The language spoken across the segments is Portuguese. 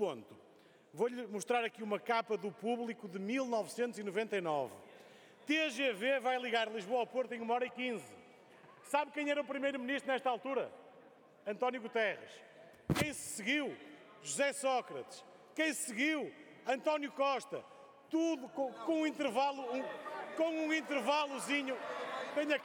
ponto. Vou-lhe mostrar aqui uma capa do Público de 1999. TGV vai ligar Lisboa ao Porto em 1h15. Sabe quem era o primeiro-ministro nesta altura? António Guterres. Quem se seguiu? José Sócrates. Quem se seguiu? António Costa. Tudo com um intervalozinho. Tenha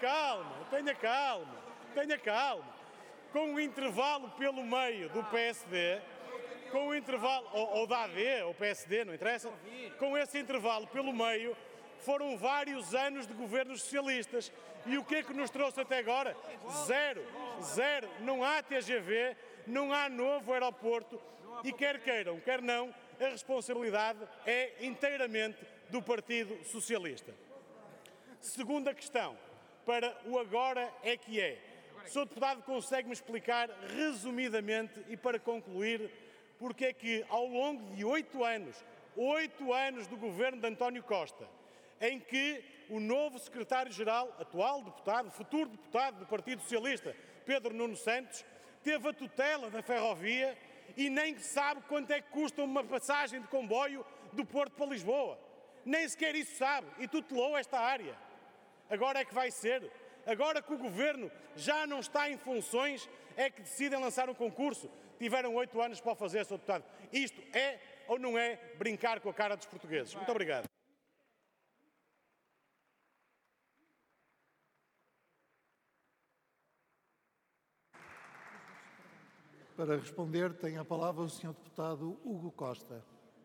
calma. Com um intervalo pelo meio do PSD, com um intervalo, ou da AD, ou PSD, não interessa, com esse intervalo pelo meio, foram vários anos de governos socialistas. E o que é que nos trouxe até agora? Zero. Não há TGV, não há novo aeroporto e quer queiram, quer não, a responsabilidade é inteiramente do Partido Socialista. Segunda questão, para o agora é que é. O Sr. Deputado consegue-me explicar resumidamente e para concluir porque é que ao longo de 8 anos do governo de António Costa, em que o novo secretário-geral, atual deputado, futuro deputado do Partido Socialista, Pedro Nuno Santos, teve a tutela da ferrovia e nem sabe quanto é que custa uma passagem de comboio do Porto para Lisboa. Nem sequer isso sabe e tutelou esta área. Agora é que vai ser. Agora que o Governo já não está em funções, é que decidem lançar um concurso. Tiveram 8 anos para o fazer, Sr. Deputado. Isto é ou não é brincar com a cara dos portugueses? Muito obrigado. Para responder, tem a palavra o Sr. Deputado Hugo Costa.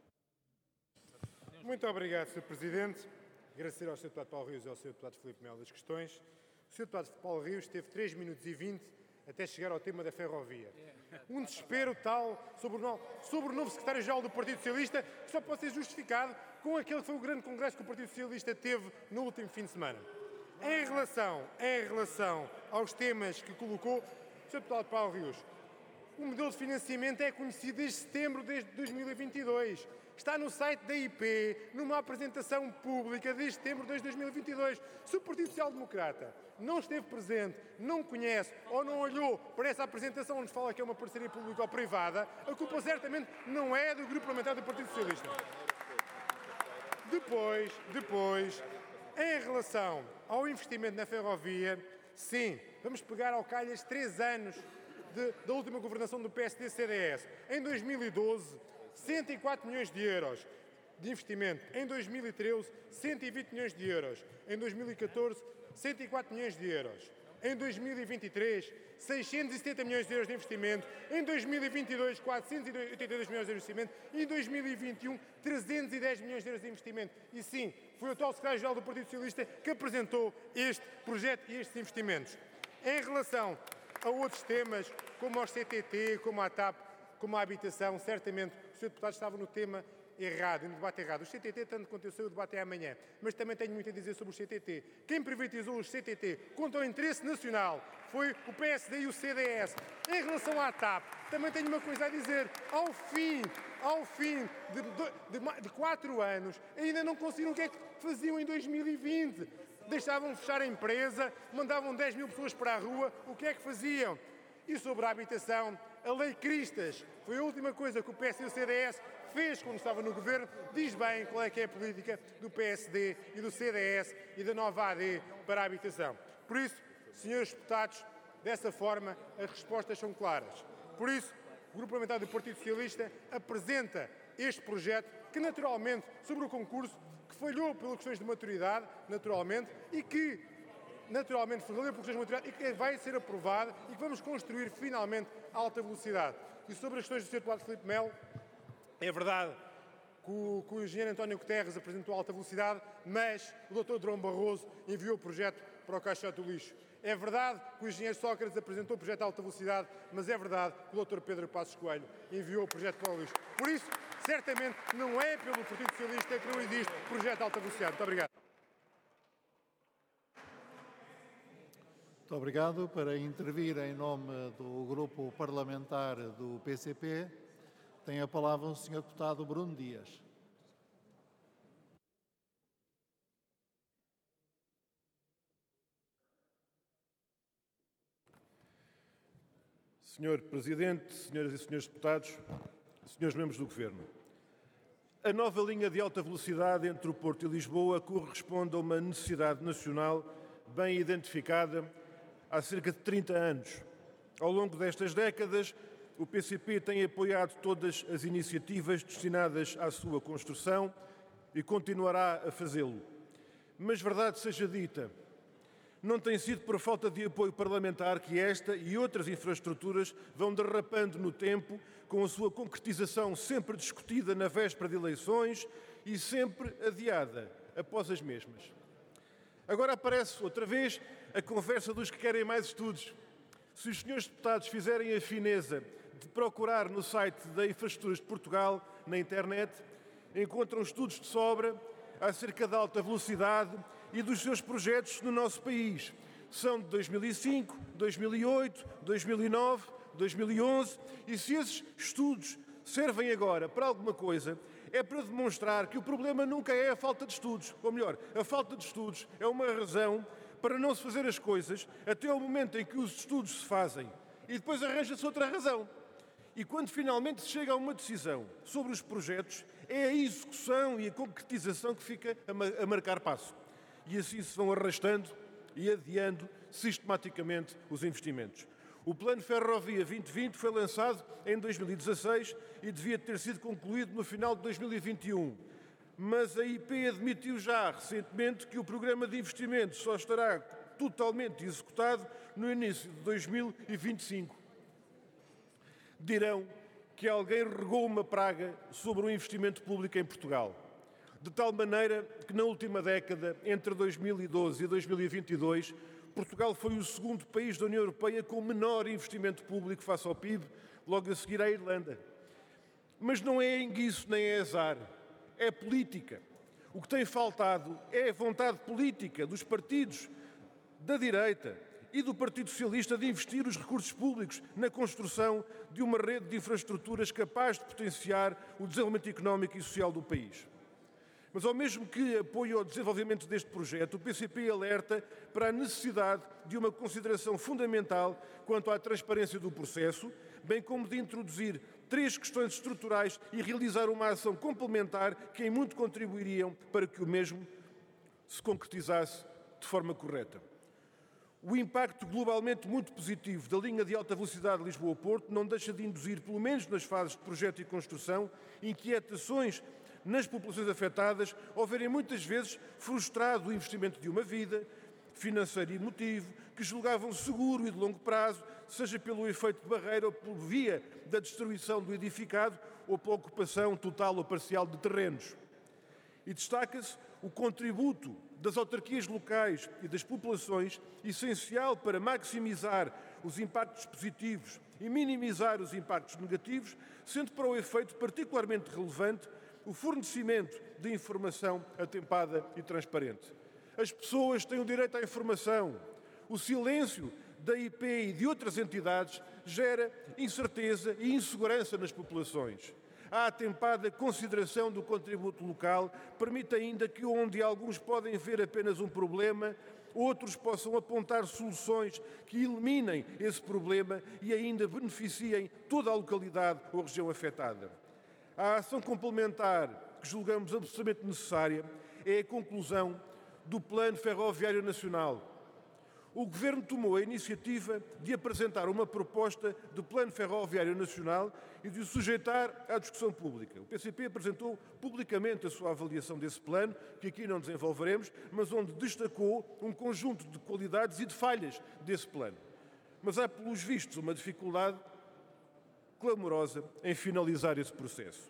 Muito obrigado, Sr. Presidente. Agradecer ao Sr. Deputado Paulo Rios e ao Sr. Deputado Filipe Melo as questões. O Sr. Deputado Paulo Rios teve 3 minutos e 20 até chegar ao tema da ferrovia. Um desespero tal sobre o novo secretário-geral do Partido Socialista que só pode ser justificado com aquele que foi o grande congresso que o Partido Socialista teve no último fim de semana. Em relação aos temas que colocou, Sr. Deputado Paulo Rios, o modelo de financiamento é conhecido desde setembro de 2022. Está no site da IP, numa apresentação pública desde setembro de 2022. Se o Partido Social Democrata não esteve presente, não conhece ou não olhou para essa apresentação onde fala que é uma parceria pública ou privada, a culpa certamente não é do Grupo Parlamentar do Partido Socialista. Depois, em relação ao investimento na ferrovia, sim, vamos pegar ao calhas 3 anos da última governação do PSD-CDS. Em 2012, 104 milhões de euros de investimento. Em 2013, 120 milhões de euros. Em 2014, 104 milhões de euros. Em 2023, 670 milhões de euros de investimento. Em 2022, 482 milhões de euros de investimento. E em 2021, 310 milhões de euros de investimento. E sim, foi o atual secretário-geral do Partido Socialista que apresentou este projeto e estes investimentos. Em relação a outros temas, como aos CTT, como à TAP, como à habitação, certamente o Sr. Deputado estava no tema errado, no debate errado. Os CTT, tanto quanto eu sei, o debate é amanhã. Mas também tenho muito a dizer sobre os CTT. Quem privatizou os CTT contra o interesse nacional foi o PSD e o CDS. Em relação à TAP, também tenho uma coisa a dizer. Ao fim de 4 anos, ainda não conseguiram o que é que faziam em 2020. Deixavam fechar a empresa, mandavam 10 mil pessoas para a rua, o que é que faziam? E sobre a habitação, a Lei Cristas foi a última coisa que o PSD e o CDS fez quando estava no governo. Diz bem qual é que é a política do PSD e do CDS e da nova AD para a habitação. Por isso, senhores deputados, dessa forma as respostas são claras. Por isso, o Grupo Parlamentar do Partido Socialista apresenta este projeto que, naturalmente, sobre o concurso, que falhou pelas questões de maturidade, naturalmente, e que vai ser aprovado e que vamos construir finalmente a alta velocidade. E sobre as questões do Sr. Deputado Filipe Melo, é verdade que o engenheiro António Guterres apresentou a alta velocidade, mas o Dr. Durão Barroso enviou o projeto para o caixote do lixo. É verdade que o engenheiro Sócrates apresentou o projeto de alta velocidade, mas é verdade que o Dr. Pedro Passos Coelho enviou o projeto para o lixo. Por isso, certamente, não é pelo Partido Socialista que não existe projeto de alta velocidade. Muito obrigado. Muito obrigado. Para intervir em nome do Grupo Parlamentar do PCP, tem a palavra o Sr. Deputado Bruno Dias. Senhor Presidente, senhoras e senhores deputados, senhores membros do Governo, a nova linha de alta velocidade entre o Porto e Lisboa corresponde a uma necessidade nacional bem identificada há cerca de 30 anos. Ao longo destas décadas, o PCP tem apoiado todas as iniciativas destinadas à sua construção e continuará a fazê-lo. Mas, verdade seja dita, não tem sido por falta de apoio parlamentar que esta e outras infraestruturas vão derrapando no tempo, com a sua concretização sempre discutida na véspera de eleições e sempre adiada após as mesmas. Agora aparece outra vez a conversa dos que querem mais estudos. Se os senhores deputados fizerem a fineza de procurar no site da Infraestruturas de Portugal, na internet, encontram estudos de sobra acerca da alta velocidade e dos seus projetos no nosso país. São de 2005, 2008, 2009, 2011 e se esses estudos servem agora para alguma coisa, é para demonstrar que o problema nunca é a falta de estudos. Ou melhor, a falta de estudos é uma razão para não se fazer as coisas até ao momento em que os estudos se fazem e depois arranja-se outra razão. E quando finalmente se chega a uma decisão sobre os projetos, é a execução e a concretização que fica a marcar passo. E assim se vão arrastando e adiando sistematicamente os investimentos. O Plano Ferrovia 2020 foi lançado em 2016 e devia ter sido concluído no final de 2021. Mas a IP admitiu já recentemente que o programa de investimento só estará totalmente executado no início de 2025. Dirão que alguém regou uma praga sobre o investimento público em Portugal, de tal maneira que na última década, entre 2012 e 2022, Portugal foi o segundo país da União Europeia com menor investimento público face ao PIB, logo a seguir à Irlanda. Mas não é enguiço nem é azar, é política. O que tem faltado é a vontade política dos partidos da direita e do Partido Socialista de investir os recursos públicos na construção de uma rede de infraestruturas capaz de potenciar o desenvolvimento económico e social do país. Mas, ao mesmo que apoio ao desenvolvimento deste projeto, o PCP alerta para a necessidade de uma consideração fundamental quanto à transparência do processo, bem como de introduzir 3 questões estruturais e realizar uma ação complementar que em muito contribuiriam para que o mesmo se concretizasse de forma correta. O impacto globalmente muito positivo da linha de alta velocidade Lisboa-Porto não deixa de induzir, pelo menos nas fases de projeto e construção, inquietações nas populações afetadas, ao verem muitas vezes frustrado o investimento de uma vida, financeiro e emotivo, que julgavam seguro e de longo prazo, seja pelo efeito de barreira ou por via da destruição do edificado ou pela ocupação total ou parcial de terrenos. E destaca-se o contributo das autarquias locais e das populações, essencial para maximizar os impactos positivos e minimizar os impactos negativos, sendo para o efeito particularmente relevante o fornecimento de informação atempada e transparente. As pessoas têm o direito à informação. O silêncio da IP e de outras entidades gera incerteza e insegurança nas populações. A atempada consideração do contributo local permite ainda que onde alguns podem ver apenas um problema, outros possam apontar soluções que eliminem esse problema e ainda beneficiem toda a localidade ou região afetada. A ação complementar que julgamos absolutamente necessária é a conclusão do Plano Ferroviário Nacional. O Governo tomou a iniciativa de apresentar uma proposta de Plano Ferroviário Nacional e de o sujeitar à discussão pública. O PCP apresentou publicamente a sua avaliação desse plano, que aqui não desenvolveremos, mas onde destacou um conjunto de qualidades e de falhas desse plano. Mas há, pelos vistos, uma dificuldade clamorosa em finalizar esse processo.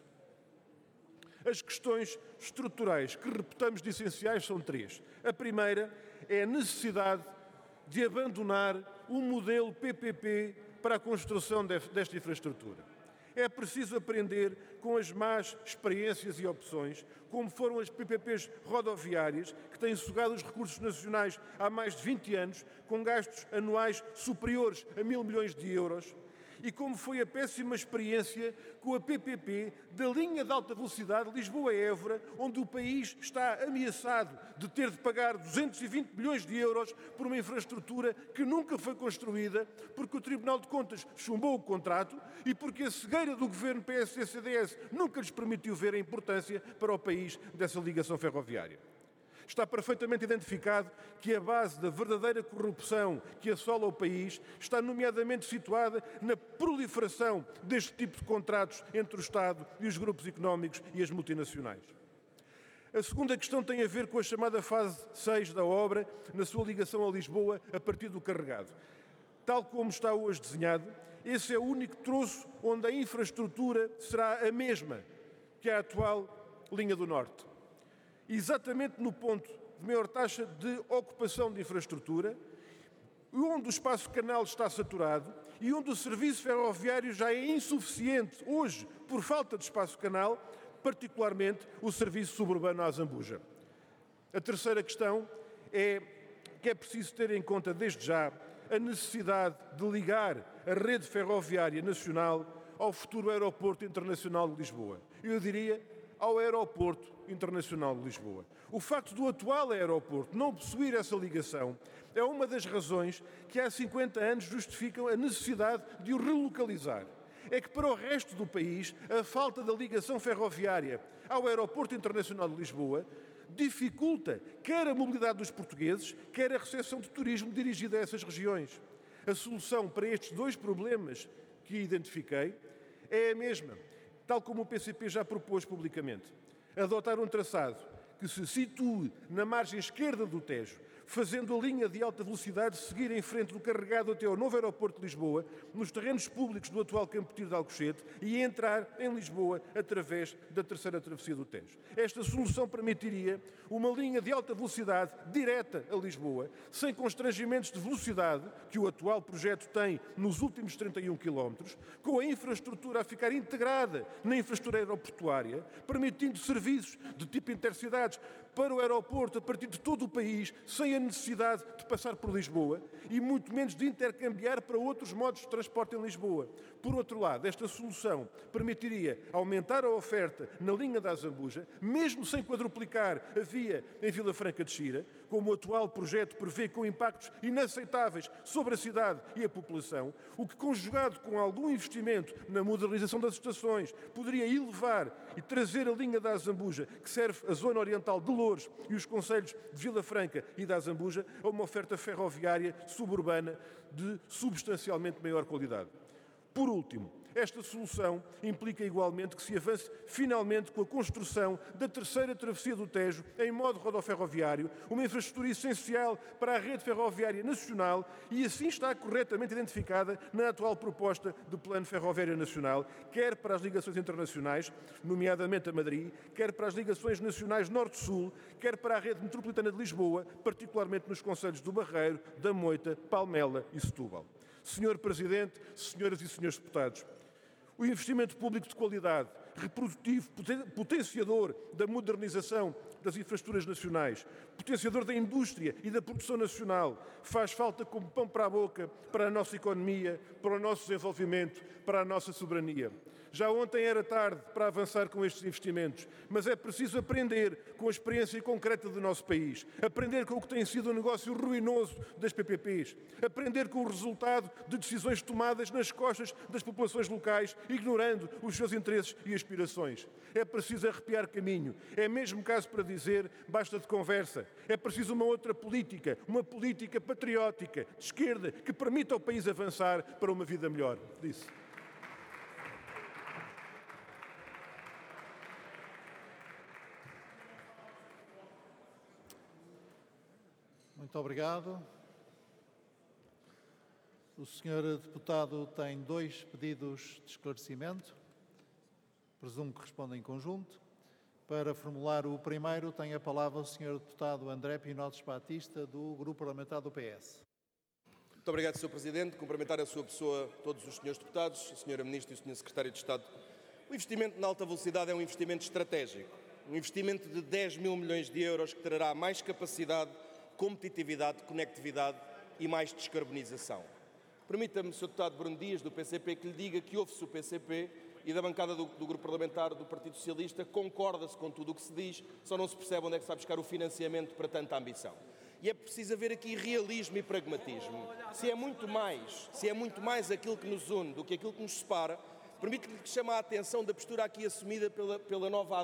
As questões estruturais que reputamos de essenciais são 3. A primeira é a necessidade de abandonar o modelo PPP para a construção desta infraestrutura. É preciso aprender com as más experiências e opções, como foram as PPPs rodoviárias, que têm sugado os recursos nacionais há mais de 20 anos, com gastos anuais superiores a 1.000 milhões de euros, e como foi a péssima experiência com a PPP da linha de alta velocidade Lisboa-Évora, onde o país está ameaçado de ter de pagar 220 milhões de euros por uma infraestrutura que nunca foi construída, porque o Tribunal de Contas chumbou o contrato e porque a cegueira do governo PSD-CDS nunca lhes permitiu ver a importância para o país dessa ligação ferroviária. Está perfeitamente identificado que a base da verdadeira corrupção que assola o país está nomeadamente situada na proliferação deste tipo de contratos entre o Estado e os grupos económicos e as multinacionais. A segunda questão tem a ver com a chamada fase 6 da obra, na sua ligação a Lisboa a partir do Carregado. Tal como está hoje desenhado, esse é o único troço onde a infraestrutura será a mesma que a atual linha do Norte. Exatamente no ponto de maior taxa de ocupação de infraestrutura, onde o espaço canal está saturado e onde o serviço ferroviário já é insuficiente hoje por falta de espaço canal, particularmente o serviço suburbano à Zambuja. A terceira questão é que é preciso ter em conta desde já a necessidade de ligar a rede ferroviária nacional ao futuro Aeroporto Internacional de Lisboa. Eu diria ao Aeroporto Internacional de Lisboa. O facto do atual aeroporto não possuir essa ligação é uma das razões que há 50 anos justificam a necessidade de o relocalizar. É que para o resto do país, a falta da ligação ferroviária ao Aeroporto Internacional de Lisboa dificulta quer a mobilidade dos portugueses, quer a recepção de turismo dirigido a essas regiões. A solução para estes dois problemas que identifiquei é a mesma, tal como o PCP já propôs publicamente. Adotar um traçado que se situe na margem esquerda do Tejo, fazendo a linha de alta velocidade seguir em frente do Carregado até ao novo aeroporto de Lisboa, nos terrenos públicos do atual Campo de Tiro de Alcochete e entrar em Lisboa através da terceira travessia do Tejo. Esta solução permitiria uma linha de alta velocidade direta a Lisboa, sem constrangimentos de velocidade que o atual projeto tem nos últimos 31 km, com a infraestrutura a ficar integrada na infraestrutura aeroportuária, permitindo serviços de tipo intercidades para o aeroporto a partir de todo o país, sem a necessidade de passar por Lisboa e muito menos de intercambiar para outros modos de transporte em Lisboa. Por outro lado, esta solução permitiria aumentar a oferta na linha da Zambuja, mesmo sem quadruplicar a via em Vila Franca de Xira, como o atual projeto prevê, com impactos inaceitáveis sobre a cidade e a população, o que, conjugado com algum investimento na modernização das estações, poderia elevar e trazer a linha da Zambuja, que serve a zona oriental de Loures e os concelhos de Vila Franca e da Zambuja, a uma oferta ferroviária suburbana de substancialmente maior qualidade. Por último, esta solução implica igualmente que se avance finalmente com a construção da terceira travessia do Tejo em modo rodoferroviário, uma infraestrutura essencial para a rede ferroviária nacional e assim está corretamente identificada na atual proposta do Plano Ferroviário Nacional, quer para as ligações internacionais, nomeadamente a Madrid, quer para as ligações nacionais Norte-Sul, quer para a rede metropolitana de Lisboa, particularmente nos concelhos do Barreiro, da Moita, Palmela e Setúbal. Senhor Presidente, senhoras e senhores deputados, o investimento público de qualidade, reprodutivo, potenciador da modernização das infraestruturas nacionais, potenciador da indústria e da produção nacional, faz falta como pão para a boca para a nossa economia, para o nosso desenvolvimento, para a nossa soberania. Já ontem era tarde para avançar com estes investimentos, mas é preciso aprender com a experiência concreta do nosso país, aprender com o que tem sido o negócio ruinoso das PPPs, aprender com o resultado de decisões tomadas nas costas das populações locais, ignorando os seus interesses e aspirações. É preciso arrepiar caminho, é mesmo caso para dizer, basta de conversa. É preciso uma outra política, uma política patriótica, de esquerda, que permita ao país avançar para uma vida melhor. Disse. Muito obrigado. O senhor deputado tem 2 pedidos de esclarecimento. Presumo que respondem em conjunto. Para formular o primeiro, tem a palavra o senhor deputado André Pinotes Batista, do Grupo Parlamentar do PS. Muito obrigado, Sr. Presidente. Cumprimentar a sua pessoa, todos os senhores deputados, a Sra. Ministra e o Sr. Secretário de Estado. O investimento na alta velocidade é um investimento estratégico. Um investimento de 10 mil milhões de euros que trará mais capacidade, competitividade, conectividade e mais descarbonização. Permita-me, Sr. Deputado Bruno Dias, do PCP, que lhe diga que ouve-se o PCP e da bancada do Grupo Parlamentar do Partido Socialista concorda-se com tudo o que se diz, só não se percebe onde é que se vai buscar o financiamento para tanta ambição. E é preciso haver aqui realismo e pragmatismo. Se é muito mais aquilo que nos une do que aquilo que nos separa, permite-lhe que chame a atenção da postura aqui assumida pela nova